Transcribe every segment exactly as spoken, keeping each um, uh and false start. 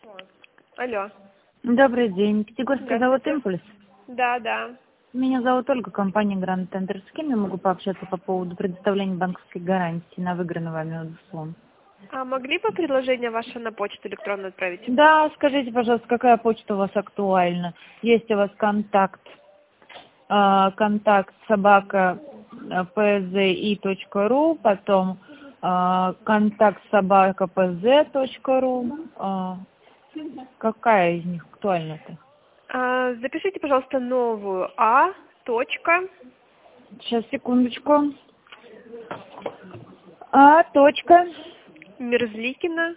Алло. Добрый день. Пятигорский завод Здравствуйте. «Импульс». Да, да. Меня зовут Ольга, компания Гранд Тендер. С кем я могу пообщаться по поводу предоставления банковской гарантии на выигранный вами аукцион? А могли бы предложение ваше на почту электронную отправить? Да, скажите, пожалуйста, какая почта у вас актуальна? Есть у вас контакт, э, контакт собака пзи точка ру, потом э, контакт собака пз точка ру. Э, какая из них актуальна-то? А, запишите, пожалуйста, новую А. Точка. Сейчас, секундочку. А. Точка. Мерзликина.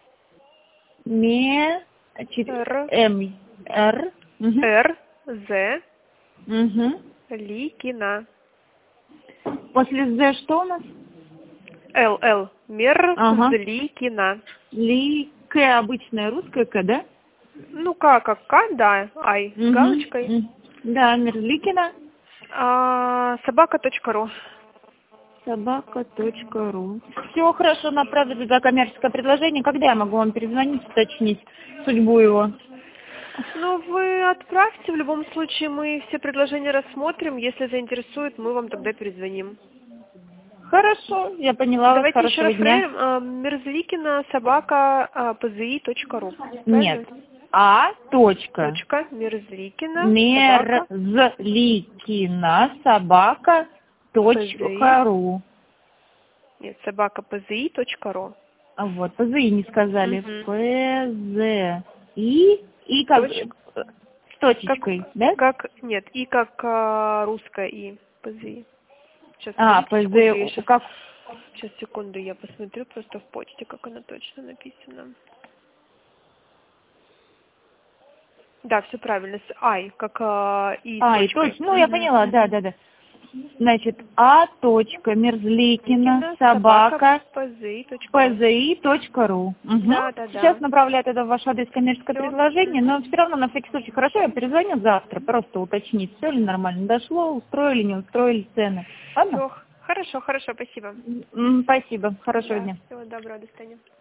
Ме. Р. М. Р. Угу. Р. З. Угу. Ликина. После З что у нас? Л. Л. Ага. Мерзликина. Ли. К обычная русская К, да? Ну, как, как К, да. Ай. С галочкой. Угу. Да, Мерзликина. А, собака точка ру. Собака точка ру. Все хорошо, направили за коммерческое предложение. Когда я могу вам перезвонить, уточнить судьбу его? Ну, вы отправьте, в любом случае мы все предложения рассмотрим, если заинтересует, мы вам тогда перезвоним. Хорошо, я поняла вас. Давайте еще Хорошего раз дня. проверим. А, Мерзликина собака пзи точка ру. Нет. А. Точка. Точка. Мерзликина собака. Мерзликина собака точка ру. Нет, собака пзи точка ру. А вот, ПЗИ не сказали. Угу. ПЗИ и как Точка. с точечкой, Как, да? как, нет, и как а, русская и пзи. Сейчас, А, подождите секунду, я ПЗИ, сейчас, как? сейчас, секунду, я посмотрю просто в почте, как она точно написана. Да, все правильно, с ай, как а, и А, и точкой. точно, ну я поняла, да, да, да. Значит, А. Точка, Мерзликина, собака, пзи точка ру. ПЗИ точка ру. Угу. Да, да, Сейчас да. направляю это в ваш адрес коммерческое Все. предложение, но все равно на всякий случай хорошо, я перезвоню завтра, просто уточнить, все ли нормально дошло, устроили, не устроили цены. Ладно? Все. Хорошо, хорошо, спасибо. М, Спасибо, хорошего Да, дня. всего доброго, до свидания.